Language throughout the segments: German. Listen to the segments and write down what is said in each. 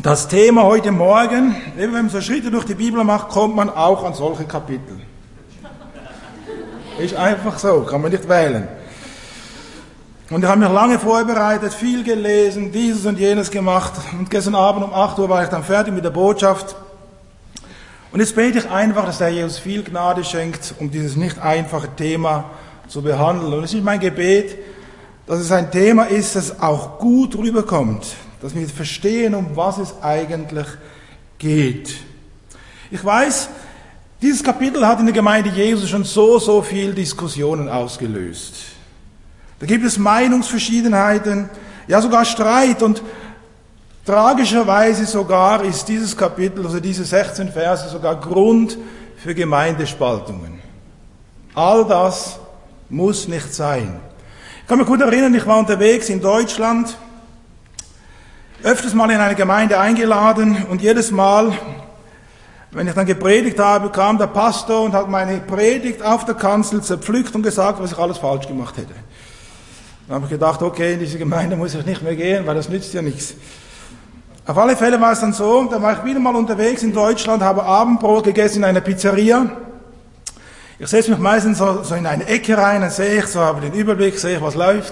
das Thema heute Morgen, wenn man so Schritte durch die Bibel macht, kommt man auch an solche Kapitel. Ist einfach so, kann man nicht wählen. Und ich habe mich lange vorbereitet, viel gelesen, dieses und jenes gemacht. Und gestern Abend um 8 Uhr war ich dann fertig mit der Botschaft. Und jetzt bete ich einfach, dass der Jesus viel Gnade schenkt, um dieses nicht einfache Thema zu behandeln. Und es ist mein Gebet, dass es ein Thema ist, das auch gut rüberkommt, dass wir verstehen, um was es eigentlich geht. Ich weiß, dieses Kapitel hat in der Gemeinde Jesus schon so viel Diskussionen ausgelöst. Da gibt es Meinungsverschiedenheiten, ja sogar Streit, und tragischerweise sogar ist dieses Kapitel, also diese 16 Verse, sogar Grund für Gemeindespaltungen. All das muss nicht sein. Ich kann mich gut erinnern, ich war unterwegs in Deutschland, öfters mal in eine Gemeinde eingeladen, und jedes Mal, wenn ich dann gepredigt habe, kam der Pastor und hat meine Predigt auf der Kanzel zerpflückt und gesagt, was ich alles falsch gemacht hätte. Dann habe ich gedacht, okay, in diese Gemeinde muss ich nicht mehr gehen, weil das nützt ja nichts. Auf alle Fälle war es dann so, da war ich wieder mal unterwegs in Deutschland, habe Abendbrot gegessen in einer Pizzeria. Ich setze mich meistens so in eine Ecke rein, dann sehe ich, so habe den Überblick, sehe ich, was läuft.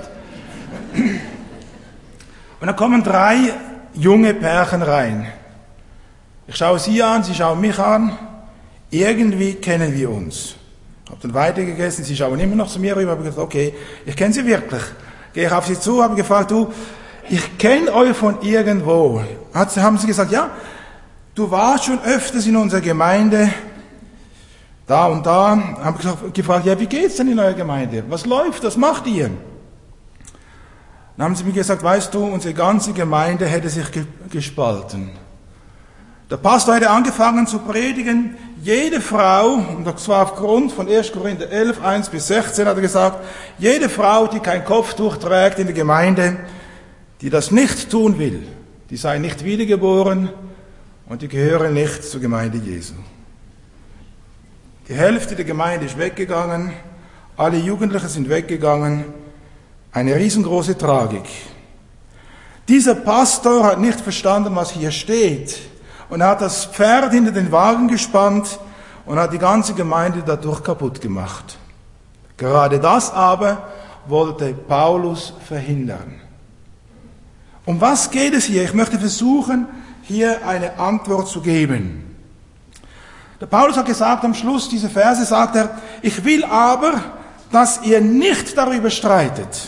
Und dann kommen 3 junge Pärchen rein. Ich schaue sie an, sie schauen mich an. Irgendwie kennen wir uns. Ich habe dann weitergegessen, sie schauen immer noch zu mir rüber. Habe gesagt, okay, ich kenne sie wirklich. Gehe ich auf sie zu, habe gefragt, du, ich kenne euch von irgendwo. Haben sie gesagt, ja, du warst schon öfters in unserer Gemeinde, da und da. Habe ich gefragt, ja, wie geht's denn in eurer Gemeinde? Was läuft, was macht ihr? Dann haben sie mir gesagt, weißt du, unsere ganze Gemeinde hätte sich gespalten. Der Pastor hätte angefangen zu predigen, jede Frau, und das war aufgrund von 1. Korinther 11, 1 bis 16, hat er gesagt, jede Frau, die kein Kopftuch trägt in der Gemeinde, die das nicht tun will, die sei nicht wiedergeboren und die gehören nicht zur Gemeinde Jesu. Die Hälfte der Gemeinde ist weggegangen, alle Jugendlichen sind weggegangen, eine riesengroße Tragik. Dieser Pastor hat nicht verstanden, was hier steht, und er hat das Pferd hinter den Wagen gespannt und hat die ganze Gemeinde dadurch kaputt gemacht. Gerade das aber wollte Paulus verhindern. Um was geht es hier? Ich möchte versuchen, hier eine Antwort zu geben. Der Paulus hat gesagt, am Schluss dieser Verse sagt er, ich will aber, dass ihr nicht darüber streitet.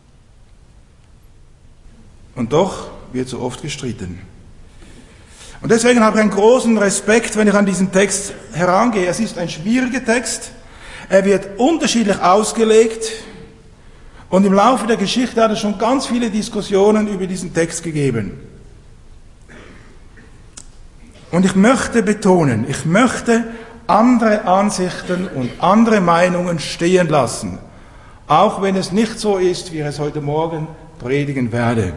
Und doch wird so oft gestritten. Und deswegen habe ich einen großen Respekt, wenn ich an diesen Text herangehe. Es ist ein schwieriger Text. Er wird unterschiedlich ausgelegt. Und im Laufe der Geschichte hat es schon ganz viele Diskussionen über diesen Text gegeben. Und ich möchte betonen, ich möchte andere Ansichten und andere Meinungen stehen lassen. Auch wenn es nicht so ist, wie ich es heute Morgen predigen werde.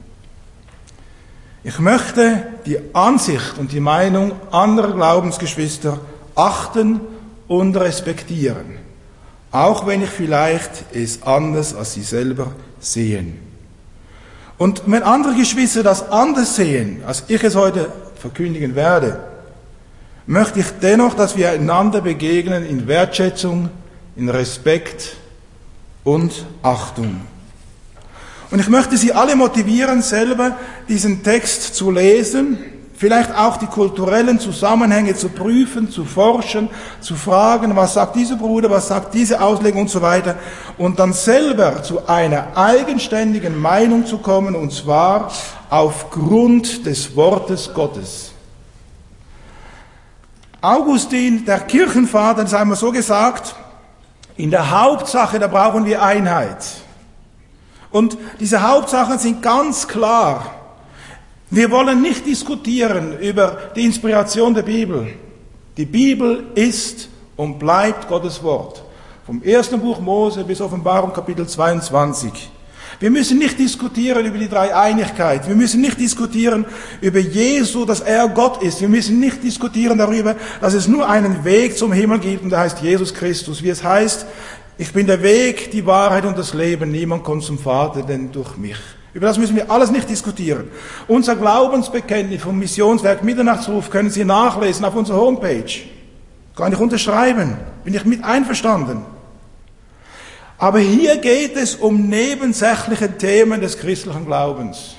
Ich möchte die Ansicht und die Meinung anderer Glaubensgeschwister achten und respektieren, auch wenn ich vielleicht es anders als sie selber sehen. Und wenn andere Geschwister das anders sehen, als ich es heute verkündigen werde, möchte ich dennoch, dass wir einander begegnen in Wertschätzung, in Respekt und Achtung. Und ich möchte Sie alle motivieren, selber diesen Text zu lesen, vielleicht auch die kulturellen Zusammenhänge zu prüfen, zu forschen, zu fragen, was sagt dieser Bruder, was sagt diese Auslegung und so weiter, und dann selber zu einer eigenständigen Meinung zu kommen, und zwar aufgrund des Wortes Gottes. Augustin, der Kirchenvater, das haben wir so gesagt, in der Hauptsache, da brauchen wir Einheit. Und diese Hauptsachen sind ganz klar. Wir wollen nicht diskutieren über die Inspiration der Bibel. Die Bibel ist und bleibt Gottes Wort. Vom 1. Buch Mose bis Offenbarung Kapitel 22. Wir müssen nicht diskutieren über die Dreieinigkeit. Wir müssen nicht diskutieren über Jesu, dass er Gott ist. Wir müssen nicht diskutieren darüber, dass es nur einen Weg zum Himmel gibt, und der heißt Jesus Christus. Wie es heißt, ich bin der Weg, die Wahrheit und das Leben. Niemand kommt zum Vater, denn durch mich. Über das müssen wir alles nicht diskutieren. Unser Glaubensbekenntnis vom Missionswerk Mitternachtsruf können Sie nachlesen auf unserer Homepage. Kann ich unterschreiben, bin ich mit einverstanden. Aber hier geht es um nebensächliche Themen des christlichen Glaubens.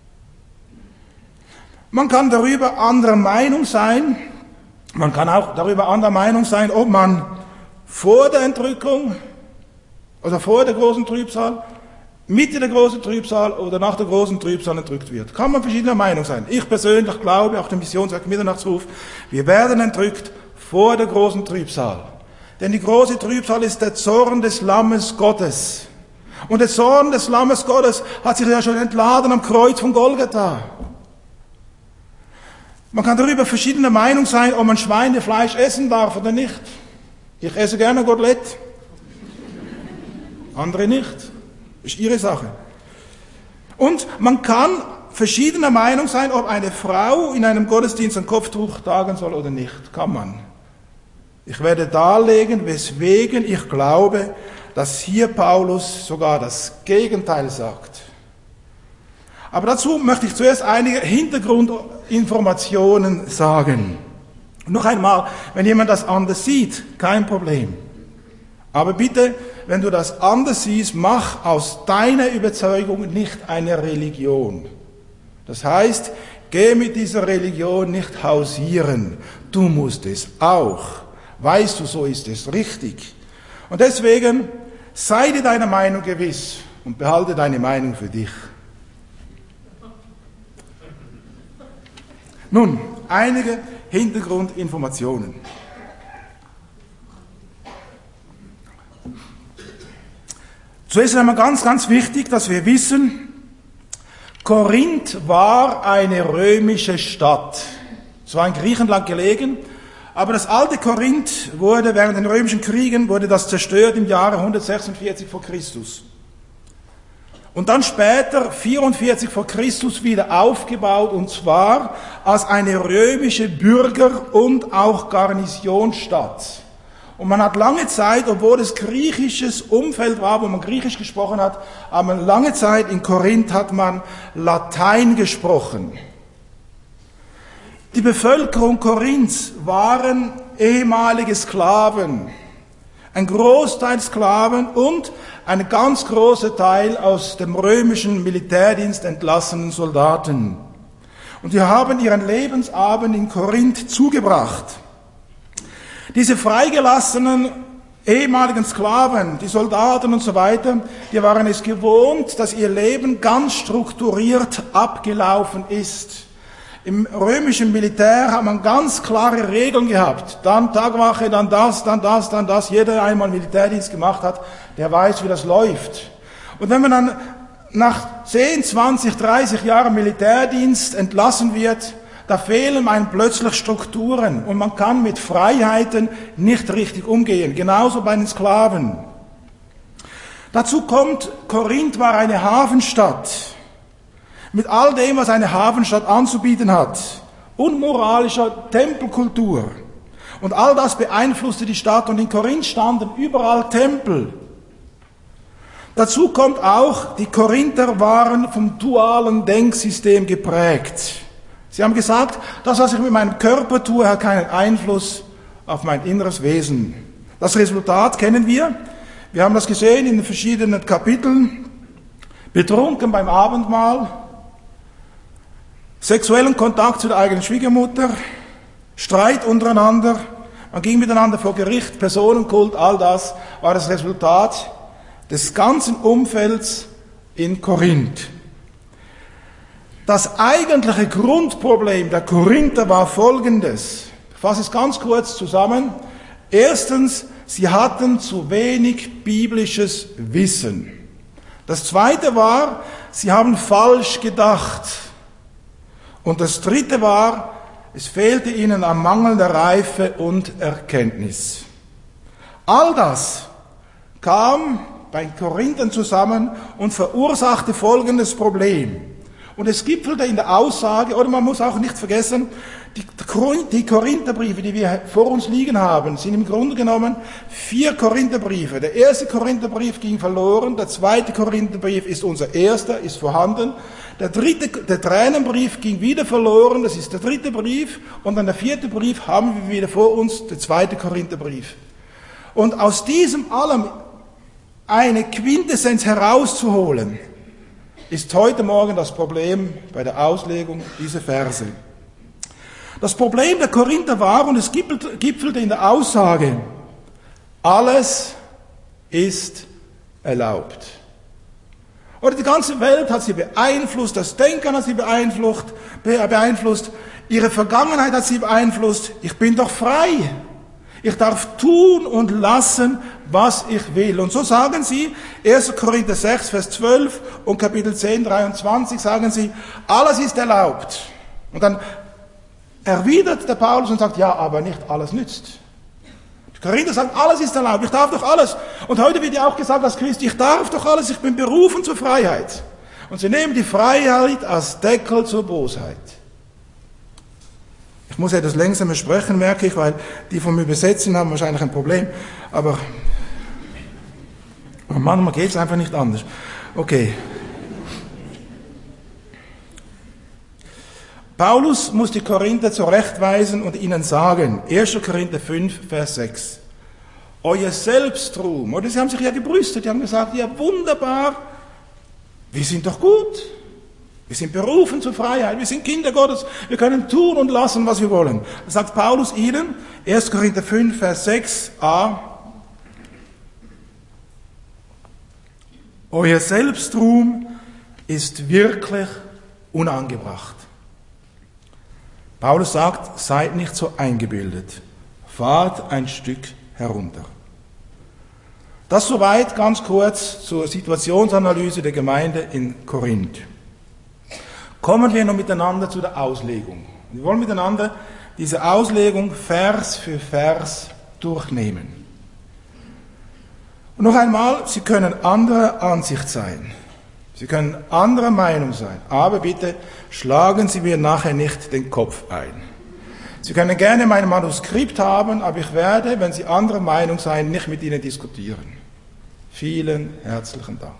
Man kann darüber anderer Meinung sein, man kann auch darüber anderer Meinung sein, ob man vor der Entrückung, also vor der großen Trübsal, Mitte der großen Trübsal oder nach der großen Trübsal entrückt wird. Kann man verschiedener Meinung sein. Ich persönlich glaube, auch der Missionswerk Mitternachtsruf, wir werden entrückt vor der großen Trübsal. Denn die große Trübsal ist der Zorn des Lammes Gottes. Und der Zorn des Lammes Gottes hat sich ja schon entladen am Kreuz von Golgatha. Man kann darüber verschiedener Meinung sein, ob man Schweinefleisch essen darf oder nicht. Ich esse gerne Kotelett. Andere nicht. Ist ihre Sache. Und man kann verschiedener Meinung sein, ob eine Frau in einem Gottesdienst ein Kopftuch tragen soll oder nicht. Kann man. Ich werde darlegen, weswegen ich glaube, dass hier Paulus sogar das Gegenteil sagt. Aber dazu möchte ich zuerst einige Hintergrundinformationen sagen. Noch einmal, wenn jemand das anders sieht, kein Problem. Aber bitte, wenn du das anders siehst, mach aus deiner Überzeugung nicht eine Religion. Das heißt, geh mit dieser Religion nicht hausieren. Du musst es auch. Weißt du, so ist es richtig. Und deswegen sei dir deiner Meinung gewiss und behalte deine Meinung für dich. Nun, einige Hintergrundinformationen. Zuerst einmal ganz wichtig, dass wir wissen, Korinth war eine römische Stadt. Es war in Griechenland gelegen, aber das alte Korinth wurde während den römischen Kriegen zerstört im Jahre 146 vor Christus. Und dann später, 44 vor Christus, wieder aufgebaut, und zwar als eine römische Bürger- und auch Garnisonsstadt. Und man hat lange Zeit, obwohl es griechisches Umfeld war, wo man Griechisch gesprochen hat, aber lange Zeit in Korinth hat man Latein gesprochen. Die Bevölkerung Korinths waren ehemalige Sklaven. Ein Großteil Sklaven und ein ganz großer Teil aus dem römischen Militärdienst entlassenen Soldaten. Und die haben ihren Lebensabend in Korinth zugebracht. Diese freigelassenen ehemaligen Sklaven, die Soldaten und so weiter, die waren es gewohnt, dass ihr Leben ganz strukturiert abgelaufen ist. Im römischen Militär hat man ganz klare Regeln gehabt. Dann Tagwache, dann das, dann das, dann das. Jeder, der einmal Militärdienst gemacht hat, der weiß, wie das läuft. Und wenn man dann nach 10, 20, 30 Jahren Militärdienst entlassen wird, da fehlen einem plötzlich Strukturen und man kann mit Freiheiten nicht richtig umgehen. Genauso bei den Sklaven. Dazu kommt, Korinth war eine Hafenstadt. Mit all dem, was eine Hafenstadt anzubieten hat. Unmoralischer Tempelkultur. Und all das beeinflusste die Stadt und in Korinth standen überall Tempel. Dazu kommt auch, die Korinther waren vom dualen Denksystem geprägt. Sie haben gesagt, das, was ich mit meinem Körper tue, hat keinen Einfluss auf mein inneres Wesen. Das Resultat kennen wir. Wir haben das gesehen in den verschiedenen Kapiteln. Betrunken beim Abendmahl, sexuellen Kontakt zu der eigenen Schwiegermutter, Streit untereinander, man ging miteinander vor Gericht, Personenkult, all das war das Resultat des ganzen Umfelds in Korinth. Das eigentliche Grundproblem der Korinther war folgendes. Ich fasse es ganz kurz zusammen. Erstens, sie hatten zu wenig biblisches Wissen. Das zweite war, sie haben falsch gedacht. Und das dritte war, es fehlte ihnen an mangelnder Reife und Erkenntnis. All das kam bei Korinthern zusammen und verursachte folgendes Problem. Und es gipfelte in der Aussage, oder man muss auch nicht vergessen, die Korintherbriefe, die wir vor uns liegen haben, sind im Grunde genommen 4 Korintherbriefe. Der erste Korintherbrief ging verloren, der zweite Korintherbrief ist unser erster, ist vorhanden. Der Tränenbrief ging wieder verloren, das ist der dritte Brief. Und dann der vierte Brief haben wir wieder vor uns, der zweite Korintherbrief. Und aus diesem allem eine Quintessenz herauszuholen, ist heute Morgen das Problem bei der Auslegung dieser Verse. Das Problem der Korinther war, und es gipfelte in der Aussage, alles ist erlaubt. Oder die ganze Welt hat sie beeinflusst, das Denken hat sie beeinflusst, ihre Vergangenheit hat sie beeinflusst. Ich bin doch frei. Ich darf tun und lassen, was ich will. Und so sagen sie, 1. Korinther 6, Vers 12 und Kapitel 10, 23, sagen sie, alles ist erlaubt. Und dann erwidert der Paulus und sagt, ja, aber nicht alles nützt. Die Korinther sagen, alles ist erlaubt, ich darf doch alles. Und heute wird ja auch gesagt als Christ, ich darf doch alles, ich bin berufen zur Freiheit. Und sie nehmen die Freiheit als Deckel zur Bosheit. Ich muss etwas langsamer sprechen, merke ich, weil die vom Übersetzen haben wahrscheinlich ein Problem. Aber manchmal geht es einfach nicht anders. Okay. Paulus muss die Korinther zurechtweisen und ihnen sagen, 1. Korinther 5, Vers 6, euer Selbstruhm, oder sie haben sich ja gebrüstet, die haben gesagt, ja wunderbar, wir sind doch gut. Wir sind berufen zur Freiheit, wir sind Kinder Gottes, wir können tun und lassen, was wir wollen. Das sagt Paulus ihnen, 1. Korinther 5, Vers 6a, euer Selbstruhm ist wirklich unangebracht. Paulus sagt, seid nicht so eingebildet, fahrt ein Stück herunter. Das soweit ganz kurz zur Situationsanalyse der Gemeinde in Korinth. Kommen wir nun miteinander zu der Auslegung. Wir wollen miteinander diese Auslegung Vers für Vers durchnehmen. Und noch einmal, Sie können anderer Ansicht sein. Sie können anderer Meinung sein. Aber bitte schlagen Sie mir nachher nicht den Kopf ein. Sie können gerne mein Manuskript haben, aber ich werde, wenn Sie anderer Meinung sein, nicht mit Ihnen diskutieren. Vielen herzlichen Dank.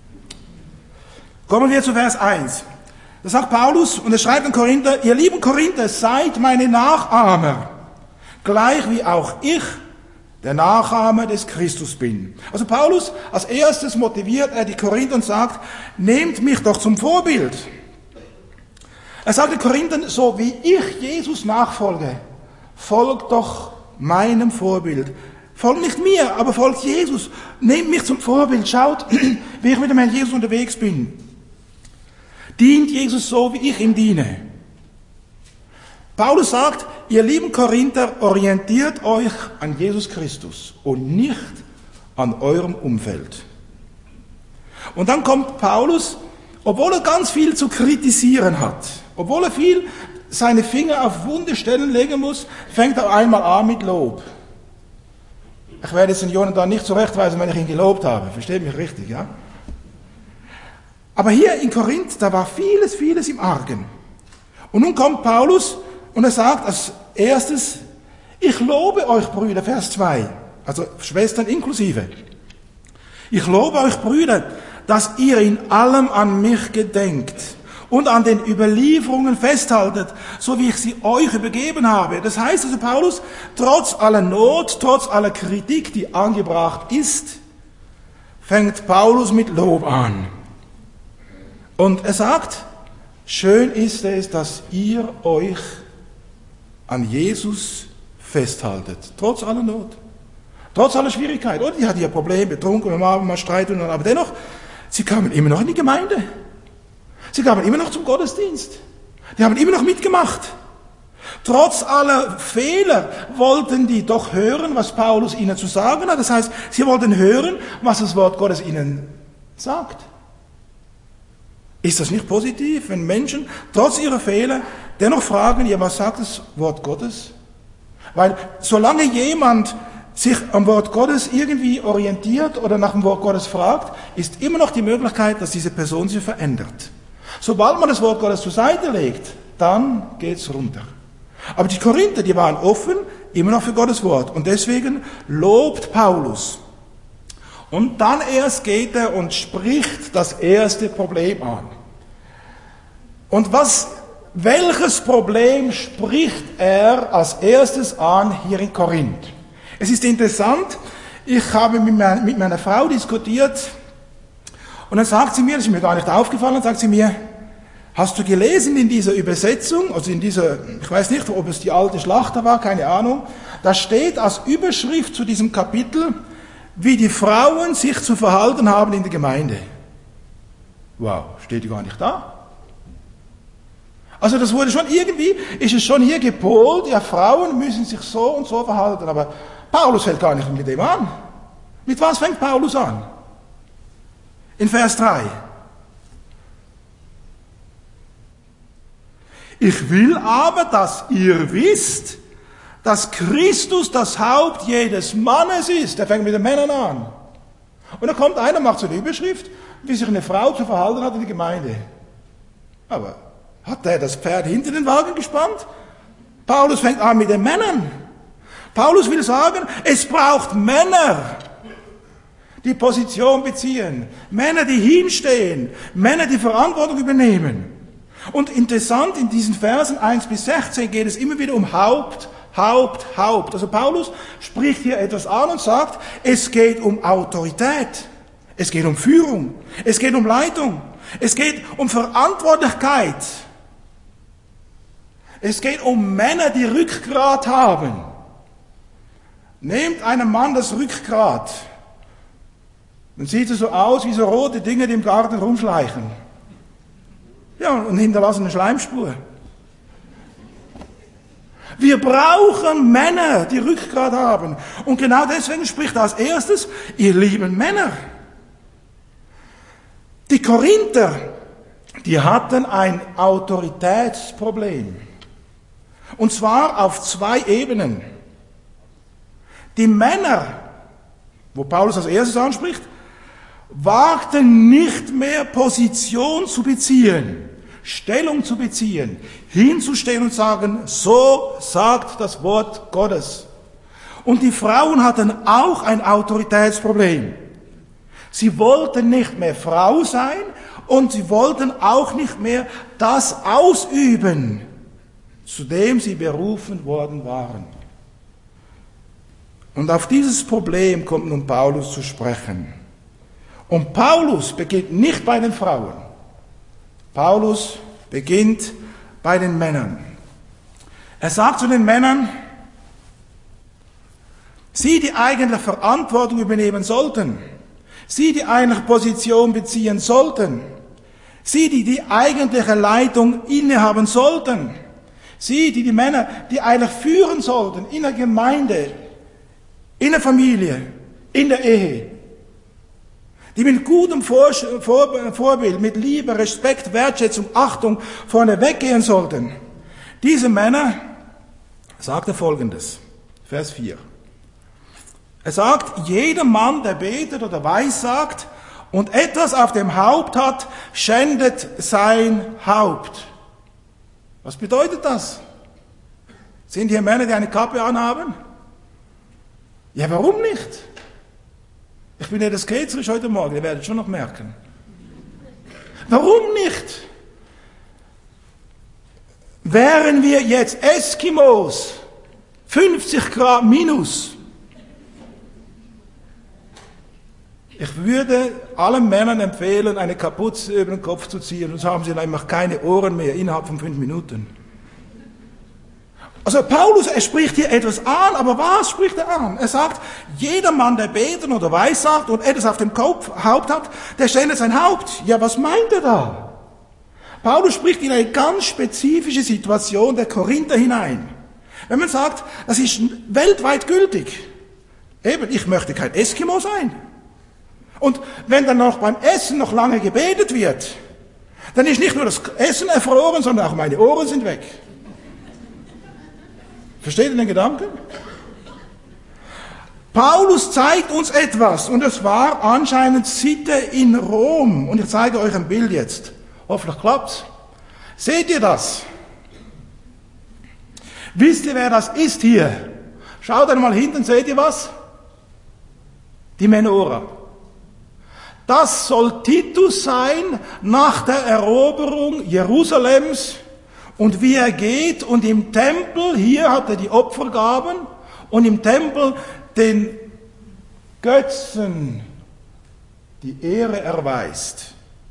Kommen wir zu Vers 1. Da sagt Paulus, und er schreibt an Korinther, ihr lieben Korinther, seid meine Nachahmer, gleich wie auch ich der Nachahmer des Christus bin. Also Paulus, als erstes motiviert er die Korinther und sagt, nehmt mich doch zum Vorbild. Er sagt den Korinthern, so wie ich Jesus nachfolge, folgt doch meinem Vorbild. Folgt nicht mir, aber folgt Jesus. Nehmt mich zum Vorbild, schaut, wie ich mit dem Herrn Jesus unterwegs bin. Dient Jesus so, wie ich ihm diene. Paulus sagt, ihr lieben Korinther, orientiert euch an Jesus Christus und nicht an eurem Umfeld. Und dann kommt Paulus, obwohl er ganz viel zu kritisieren hat, obwohl er viel seine Finger auf wunde Stellen legen muss, fängt er einmal an mit Lob. Ich werde jetzt den Jonathan nicht zurechtweisen, wenn ich ihn gelobt habe. Versteht mich richtig, ja? Aber hier in Korinth, da war vieles im Argen. Und nun kommt Paulus und er sagt als erstes, ich lobe euch Brüder, Vers 2, also Schwestern inklusive. Ich lobe euch Brüder, dass ihr in allem an mich gedenkt und an den Überlieferungen festhaltet, so wie ich sie euch übergeben habe. Das heißt also Paulus, trotz aller Not, trotz aller Kritik, die angebracht ist, fängt Paulus mit Lob an. Und er sagt, schön ist es, dass ihr euch an Jesus festhaltet, trotz aller Not, trotz aller Schwierigkeit. Oder die hatten ja Probleme, betrunken, wir haben mal Streit, aber dennoch, sie kamen immer noch in die Gemeinde. Sie kamen immer noch zum Gottesdienst. Die haben immer noch mitgemacht. Trotz aller Fehler wollten die doch hören, was Paulus ihnen zu sagen hat. Das heißt, sie wollten hören, was das Wort Gottes ihnen sagt. Ist das nicht positiv, wenn Menschen trotz ihrer Fehler dennoch fragen, ja, was sagt das Wort Gottes? Weil solange jemand sich am Wort Gottes irgendwie orientiert oder nach dem Wort Gottes fragt, ist immer noch die Möglichkeit, dass diese Person sich verändert. Sobald man das Wort Gottes zur Seite legt, dann geht's runter. Aber die Korinther, die waren offen, immer noch für Gottes Wort. Und deswegen lobt Paulus. Und dann erst geht er und spricht das erste Problem an. Und welches Problem spricht er als erstes an hier in Korinth? Es ist interessant, ich habe mit meiner Frau diskutiert und dann sagt sie mir, das ist mir gar nicht aufgefallen, dann sagt sie mir, hast du gelesen in dieser Übersetzung, also in dieser, ich weiß nicht, ob es die alte Schlachter war, keine Ahnung, da steht als Überschrift zu diesem Kapitel, wie die Frauen sich zu verhalten haben in der Gemeinde. Wow, steht die gar nicht da? Also das wurde schon irgendwie, ist es schon hier gepolt, ja, Frauen müssen sich so und so verhalten, aber Paulus fängt gar nicht mit dem an. Mit was fängt Paulus an? In Vers 3. Ich will aber, dass ihr wisst, dass Christus das Haupt jedes Mannes ist. Er fängt mit den Männern an. Und dann kommt einer, macht so eine Überschrift, wie sich eine Frau zu verhalten hat in der Gemeinde. Aber hat der das Pferd hinter den Wagen gespannt? Paulus fängt an mit den Männern. Paulus will sagen, es braucht Männer, die Position beziehen. Männer, die hinstehen. Männer, die Verantwortung übernehmen. Und interessant, in diesen Versen 1 bis 16 geht es immer wieder um Haupt. Also Paulus spricht hier etwas an und sagt, es geht um Autorität. Es geht um Führung. Es geht um Leitung. Es geht um Verantwortlichkeit. Es geht um Männer, die Rückgrat haben. Nehmt einem Mann das Rückgrat, dann sieht es so aus wie so rote Dinge, die im Garten rumschleichen. Ja, und hinterlassen eine Schleimspur. Wir brauchen Männer, die Rückgrat haben. Und genau deswegen spricht er als erstes, ihr lieben Männer. Die Korinther, die hatten ein Autoritätsproblem. Und zwar auf 2 Ebenen. Die Männer, wo Paulus als erstes anspricht, wagten nicht mehr Position zu beziehen, Stellung zu beziehen, hinzustehen und sagen, so sagt das Wort Gottes. Und die Frauen hatten auch ein Autoritätsproblem. Sie wollten nicht mehr Frau sein und sie wollten auch nicht mehr das ausüben, zu dem sie berufen worden waren. Und auf dieses Problem kommt nun Paulus zu sprechen. Und Paulus beginnt nicht bei den Frauen. Paulus beginnt bei den Männern. Er sagt zu den Männern, sie, die eigentlich Verantwortung übernehmen sollten, sie, die eigentlich Position beziehen sollten, sie, die die eigentliche Leitung innehaben sollten, sie, die Männer, die eigentlich führen sollten in der Gemeinde, in der Familie, in der Ehe, die mit gutem Vorbild, mit Liebe, Respekt, Wertschätzung, Achtung vorne weggehen sollten. Diese Männer, sagt er Folgendes, Vers 4. Er sagt, jeder Mann, der betet oder weissagt und etwas auf dem Haupt hat, schändet sein Haupt. Was bedeutet das? Sind hier Männer, die eine Kappe anhaben? Ja, warum nicht? Ich bin etwas ketzerisch heute Morgen, ihr werdet schon noch merken. Warum nicht? Wären wir jetzt Eskimos, 50 Grad minus, ich würde allen Männern empfehlen, eine Kapuze über den Kopf zu ziehen, sonst haben sie einfach keine Ohren mehr innerhalb von 5 Minuten. Also Paulus, er spricht hier etwas an, aber was spricht er an? Er sagt, jeder Mann, der beten oder weissagt und etwas auf dem Haupt hat, der schändet sein Haupt. Ja, was meint er da? Paulus spricht in eine ganz spezifische Situation der Korinther hinein. Wenn man sagt, das ist weltweit gültig. Eben, ich möchte kein Eskimo sein. Und wenn dann noch beim Essen noch lange gebetet wird, dann ist nicht nur das Essen erfroren, sondern auch meine Ohren sind weg. Versteht ihr den Gedanken? Paulus zeigt uns etwas, und es war anscheinend Sitte in Rom. Und ich zeige euch ein Bild jetzt. Hoffentlich klappt's. Seht ihr das? Wisst ihr, wer das ist hier? Schaut einmal hinten, seht ihr was? Die Menora. Das soll Titus sein nach der Eroberung Jerusalems und wie er geht und im Tempel, hier hat er die Opfergaben und im Tempel den Götzen die Ehre erweist.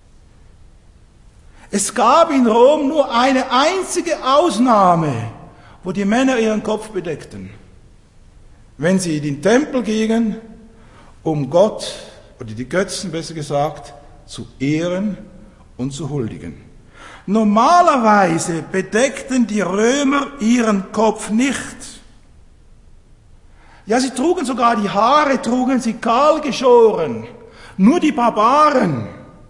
Es gab in Rom nur eine einzige Ausnahme, wo die Männer ihren Kopf bedeckten. Wenn sie in den Tempel gingen, um Gott, oder die Götzen besser gesagt, zu ehren und zu huldigen. Normalerweise bedeckten die Römer ihren Kopf nicht. Ja, sie trugen sogar die Haare, trugen sie kahl geschoren. Nur die Barbaren,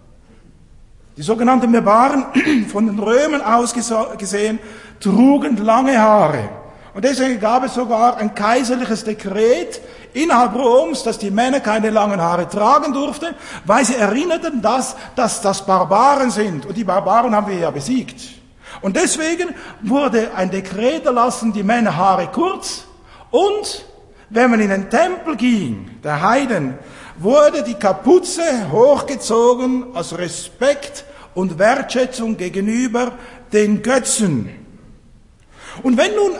die sogenannten Barbaren, von den Römern aus gesehen, trugen lange Haare. Und deswegen gab es sogar ein kaiserliches Dekret innerhalb Roms, dass die Männer keine langen Haare tragen durften, weil sie erinnerten, dass das Barbaren sind. Und die Barbaren haben wir ja besiegt. Und deswegen wurde ein Dekret erlassen, die Männer Haare kurz. Und wenn man in den Tempel ging, der Heiden, wurde die Kapuze hochgezogen als Respekt und Wertschätzung gegenüber den Götzen. Und wenn nun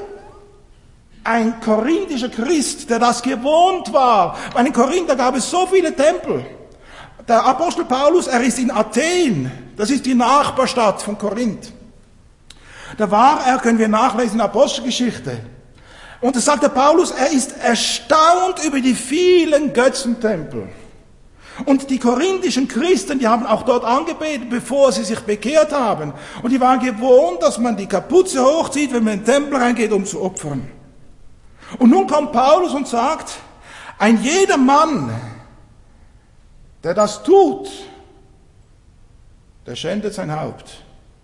ein korinthischer Christ, der das gewohnt war, bei den Korinther gab es so viele Tempel. Der Apostel Paulus, er ist in Athen, das ist die Nachbarstadt von Korinth. Da war er, können wir nachlesen in der Apostelgeschichte. Und da sagt der Paulus, er ist erstaunt über die vielen Götzentempel. Und die korinthischen Christen, die haben auch dort angebetet, bevor sie sich bekehrt haben. Und die waren gewohnt, dass man die Kapuze hochzieht, wenn man in den Tempel reingeht, um zu opfern. Und nun kommt Paulus und sagt, ein jeder Mann, der das tut, der schändet sein Haupt.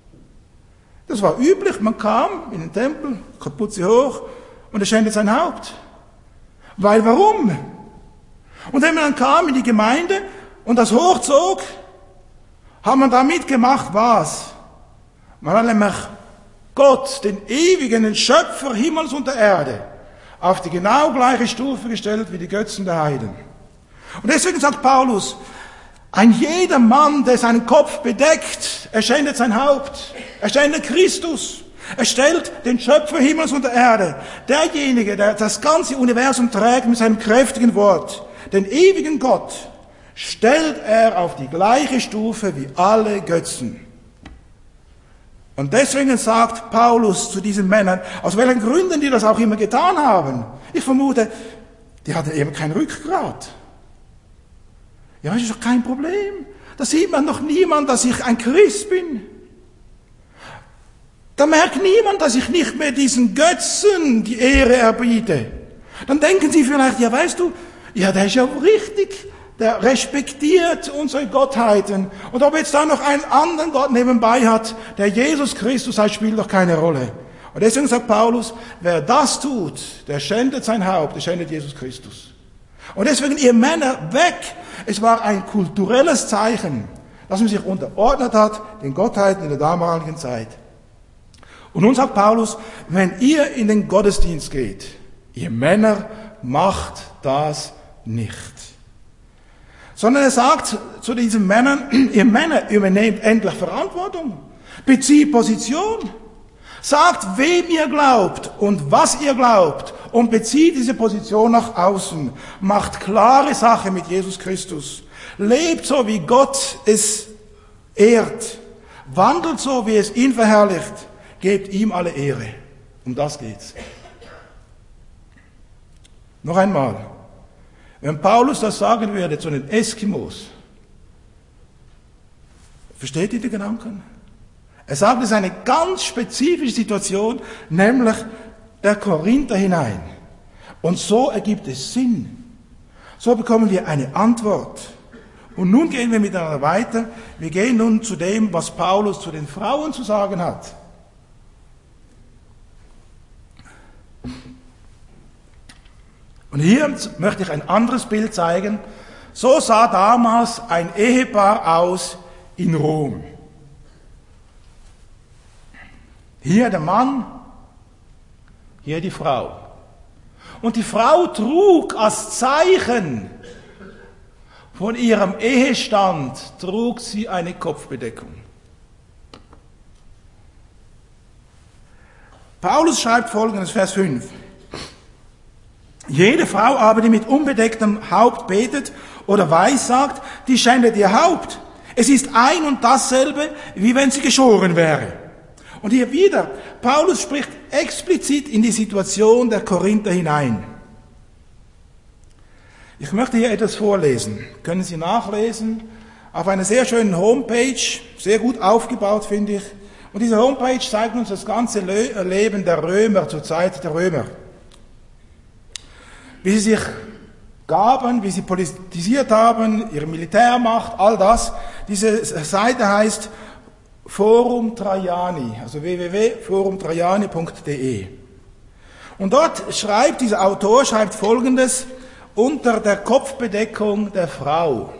Das war üblich, man kam in den Tempel, Kapuze hoch, und er schändet sein Haupt. Weil warum? Und wenn man dann kam in die Gemeinde und das hochzog, hat man damit gemacht, was? Man hat nämlich Gott, den ewigen, den Schöpfer Himmels und der Erde, auf die genau gleiche Stufe gestellt wie die Götzen der Heiden. Und deswegen sagt Paulus, ein jeder Mann, der seinen Kopf bedeckt, er schändet sein Haupt, er schändet Christus. Er stellt den Schöpfer Himmels und der Erde, derjenige, der das ganze Universum trägt mit seinem kräftigen Wort, den ewigen Gott, stellt er auf die gleiche Stufe wie alle Götzen. Und deswegen sagt Paulus zu diesen Männern, aus welchen Gründen die das auch immer getan haben. Ich vermute, die hatten eben kein Rückgrat. Ja, das ist doch kein Problem. Da sieht man doch niemand, dass ich ein Christ bin. Da merkt niemand, dass ich nicht mehr diesen Götzen die Ehre erbiete. Dann denken sie vielleicht, ja weißt du, ja der ist ja richtig, der respektiert unsere Gottheiten. Und ob jetzt da noch einen anderen Gott nebenbei hat, der Jesus Christus heißt, spielt doch keine Rolle. Und deswegen sagt Paulus, wer das tut, der schändet sein Haupt, der schändet Jesus Christus. Und deswegen, ihr Männer, weg! Es war ein kulturelles Zeichen, dass man sich unterordnet hat den Gottheiten in der damaligen Zeit. Und nun sagt Paulus, wenn ihr in den Gottesdienst geht, ihr Männer, macht das nicht. Sondern er sagt zu diesen Männern, ihr Männer, übernehmt endlich Verantwortung, bezieht Position, sagt, wem ihr glaubt und was ihr glaubt und bezieht diese Position nach außen, macht klare Sache mit Jesus Christus, lebt so, wie Gott es ehrt, wandelt so, wie es ihn verherrlicht, gebt ihm alle Ehre. Um das geht's. Noch einmal. Wenn Paulus das sagen würde zu den Eskimos, versteht ihr die Gedanken? Er sagt, es ist eine ganz spezifische Situation, nämlich der Korinther hinein. Und so ergibt es Sinn. So bekommen wir eine Antwort. Und nun gehen wir miteinander weiter. Wir gehen nun zu dem, was Paulus zu den Frauen zu sagen hat. Und hier möchte ich ein anderes Bild zeigen. So sah damals ein Ehepaar aus in Rom. Hier der Mann, hier die Frau. Und die Frau trug als Zeichen von ihrem Ehestand, trug sie eine Kopfbedeckung. Paulus schreibt folgendes, Vers 5. Jede Frau aber, die mit unbedecktem Haupt betet oder weissagt, die schändet ihr Haupt. Es ist ein und dasselbe, wie wenn sie geschoren wäre. Und hier wieder, Paulus spricht explizit in die Situation der Korinther hinein. Ich möchte hier etwas vorlesen. Können Sie nachlesen? Auf einer sehr schönen Homepage, sehr gut aufgebaut, finde ich. Und diese Homepage zeigt uns das ganze Leben der Römer zur Zeit der Römer. Wie sie sich gaben, wie sie politisiert haben, ihre Militärmacht, all das. Diese Seite heißt Forum Traiani, also www.forumtraiani.de. Und dort schreibt dieser Autor Folgendes unter der Kopfbedeckung der Frau.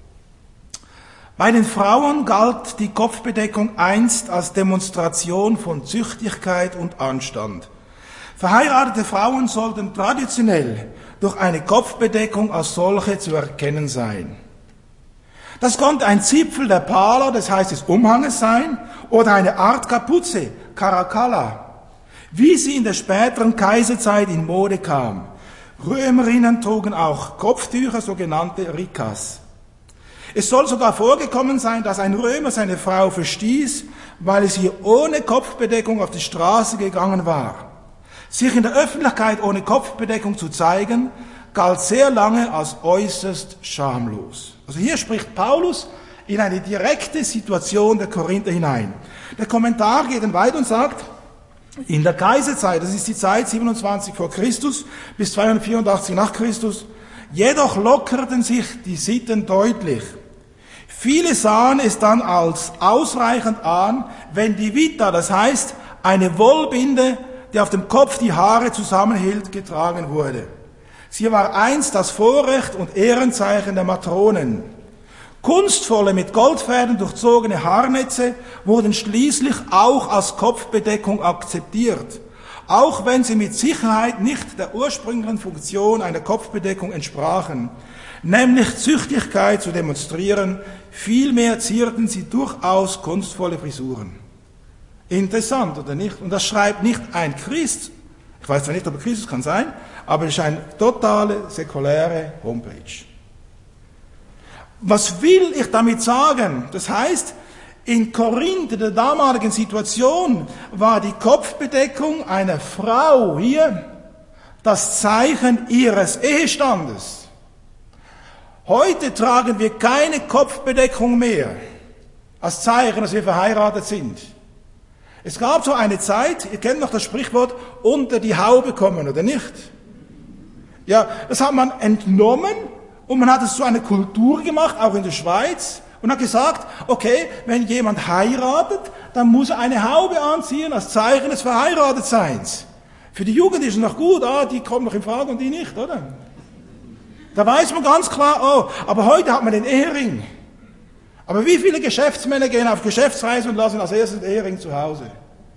Bei den Frauen galt die Kopfbedeckung einst als Demonstration von Züchtigkeit und Anstand. Verheiratete Frauen sollten traditionell durch eine Kopfbedeckung als solche zu erkennen sein. Das konnte ein Zipfel der Pala, das heißt des Umhanges sein, oder eine Art Kapuze, Caracalla, wie sie in der späteren Kaiserzeit in Mode kam. Römerinnen trugen auch Kopftücher, sogenannte Rikas. Es soll sogar vorgekommen sein, dass ein Römer seine Frau verstieß, weil es hier ohne Kopfbedeckung auf die Straße gegangen war. Sich in der Öffentlichkeit ohne Kopfbedeckung zu zeigen, galt sehr lange als äußerst schamlos. Also hier spricht Paulus in eine direkte Situation der Korinther hinein. Der Kommentar geht dann weiter und sagt, in der Kaiserzeit, das ist die Zeit 27 vor Christus bis 284 nach Christus, jedoch lockerten sich die Sitten deutlich. Viele sahen es dann als ausreichend an, wenn die Vita, das heißt eine Wollbinde, die auf dem Kopf die Haare zusammenhielt, getragen wurde. Sie war einst das Vorrecht und Ehrenzeichen der Matronen. Kunstvolle, mit Goldfäden durchzogene Haarnetze wurden schließlich auch als Kopfbedeckung akzeptiert, auch wenn sie mit Sicherheit nicht der ursprünglichen Funktion einer Kopfbedeckung entsprachen, nämlich Züchtigkeit zu demonstrieren. Vielmehr zierten sie durchaus kunstvolle Frisuren. Interessant, oder nicht? Und das schreibt nicht ein Christ. Ich weiß zwar nicht, ob er Christus kann sein, aber es ist eine totale, säkuläre Homepage. Was will ich damit sagen? Das heißt, in Korinth, in der damaligen Situation, war die Kopfbedeckung einer Frau hier das Zeichen ihres Ehestandes. Heute tragen wir keine Kopfbedeckung mehr als Zeichen, dass wir verheiratet sind. Es gab so eine Zeit, ihr kennt noch das Sprichwort, unter die Haube kommen, oder nicht? Ja, das hat man entnommen und man hat es zu einer Kultur gemacht, auch in der Schweiz, und hat gesagt, okay, wenn jemand heiratet, dann muss er eine Haube anziehen als Zeichen des Verheiratetseins. Für die Jugend ist es noch gut, die kommen noch in Frage und die nicht, oder? Da weiß man ganz klar, aber heute hat man den Ehering. Aber wie viele Geschäftsmänner gehen auf Geschäftsreise und lassen als erstes den Ehering zu Hause?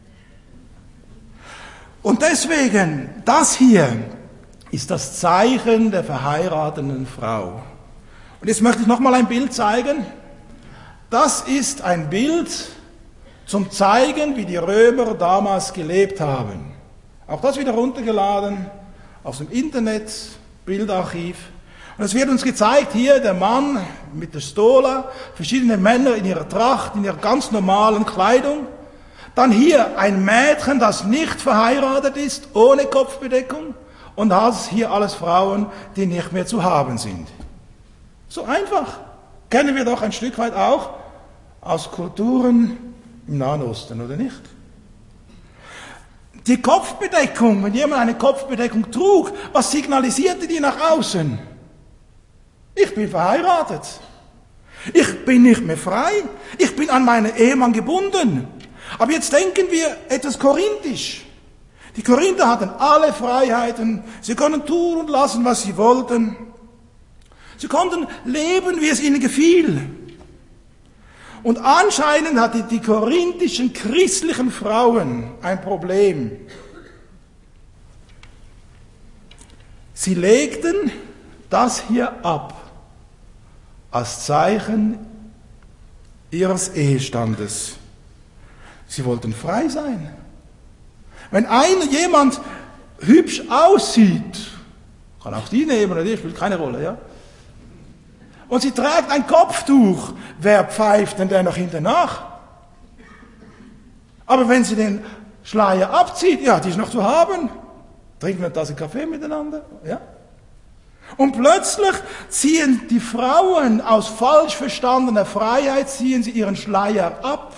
Und deswegen, das hier ist das Zeichen der verheirateten Frau. Und jetzt möchte ich nochmal ein Bild zeigen. Das ist ein Bild zum Zeigen, wie die Römer damals gelebt haben. Auch das wieder runtergeladen aus dem Internet, Bildarchiv. Und es wird uns gezeigt, hier der Mann mit der Stola, verschiedene Männer in ihrer Tracht, in ihrer ganz normalen Kleidung. Dann hier ein Mädchen, das nicht verheiratet ist, ohne Kopfbedeckung. Und das hier alles Frauen, die nicht mehr zu haben sind. So einfach. Kennen wir doch ein Stück weit auch aus Kulturen im Nahen Osten, oder nicht? Die Kopfbedeckung, wenn jemand eine Kopfbedeckung trug, was signalisierte die nach außen? Ich bin verheiratet. Ich bin nicht mehr frei. Ich bin an meinen Ehemann gebunden. Aber jetzt denken wir etwas korinthisch. Die Korinther hatten alle Freiheiten. Sie konnten tun und lassen, was sie wollten. Sie konnten leben, wie es ihnen gefiel. Und anscheinend hatten die korinthischen christlichen Frauen ein Problem. Sie legten das hier ab als Zeichen ihres Ehestandes. Sie wollten frei sein. Wenn jemand hübsch aussieht, kann auch die nehmen oder die, spielt keine Rolle, ja? Und sie trägt ein Kopftuch, wer pfeift denn der noch hinterher? Aber wenn sie den Schleier abzieht, ja, die ist noch zu haben. Trinken wir eine Tasse Kaffee miteinander, ja? Und plötzlich ziehen die Frauen aus falsch verstandener Freiheit, ziehen sie ihren Schleier ab.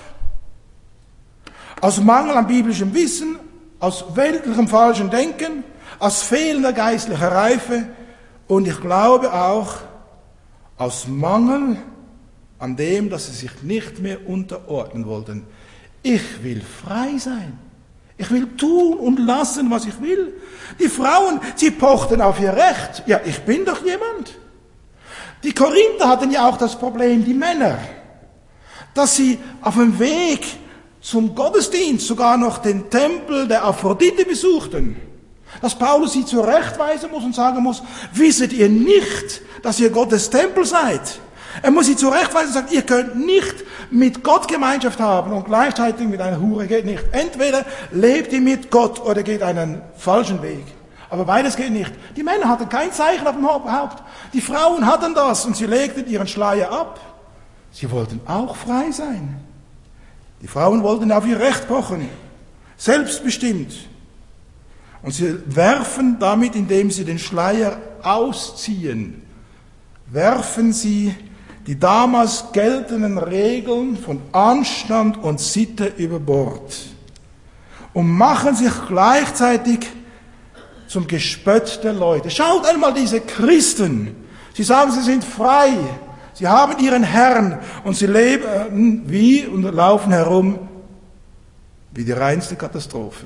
Aus Mangel an biblischem Wissen, aus weltlichem falschen Denken, aus fehlender geistlicher Reife und ich glaube auch aus Mangel an dem, dass sie sich nicht mehr unterordnen wollten. Ich will frei sein. Ich will tun und lassen, was ich will. Die Frauen, sie pochten auf ihr Recht. Ja, ich bin doch jemand. Die Korinther hatten ja auch das Problem, die Männer, dass sie auf dem Weg zum Gottesdienst sogar noch den Tempel der Aphrodite besuchten. Dass Paulus sie zurechtweisen muss und sagen muss, wisset ihr nicht, dass ihr Gottes Tempel seid? Er muss sie zurechtweisen und sagen, ihr könnt nicht mit Gott Gemeinschaft haben und gleichzeitig mit einer Hure, geht nicht. Entweder lebt ihr mit Gott oder geht einen falschen Weg. Aber beides geht nicht. Die Männer hatten kein Zeichen auf dem Haupt. Die Frauen hatten das und sie legten ihren Schleier ab. Sie wollten auch frei sein. Die Frauen wollten auf ihr Recht pochen. Selbstbestimmt. Und sie werfen damit, indem sie den Schleier ausziehen, werfen sie die damals geltenden Regeln von Anstand und Sitte über Bord und machen sich gleichzeitig zum Gespött der Leute. Schaut einmal diese Christen. Sie sagen, sie sind frei. Sie haben ihren Herrn und sie leben wie und laufen herum wie die reinste Katastrophe.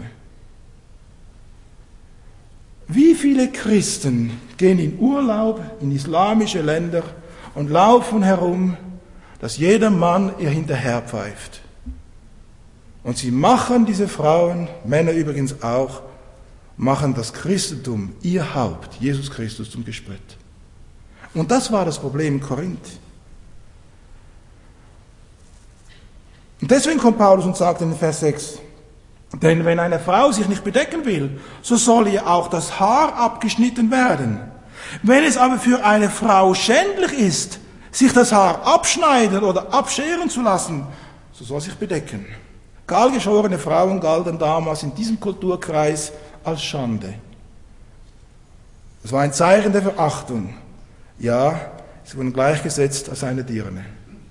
Wie viele Christen gehen in Urlaub in islamische Länder und laufen herum, dass jeder Mann ihr hinterherpfeift. Und sie machen, diese Frauen, Männer übrigens auch, machen das Christentum, ihr Haupt, Jesus Christus, zum Gespött. Und das war das Problem in Korinth. Und deswegen kommt Paulus und sagt in Vers 6, denn wenn eine Frau sich nicht bedecken will, so soll ihr auch das Haar abgeschnitten werden. Wenn es aber für eine Frau schändlich ist, sich das Haar abschneiden oder abscheren zu lassen, so soll sich bedecken. Kahlgeschorene Frauen galten damals in diesem Kulturkreis als Schande. Es war ein Zeichen der Verachtung. Ja, sie wurden gleichgesetzt als eine Dirne.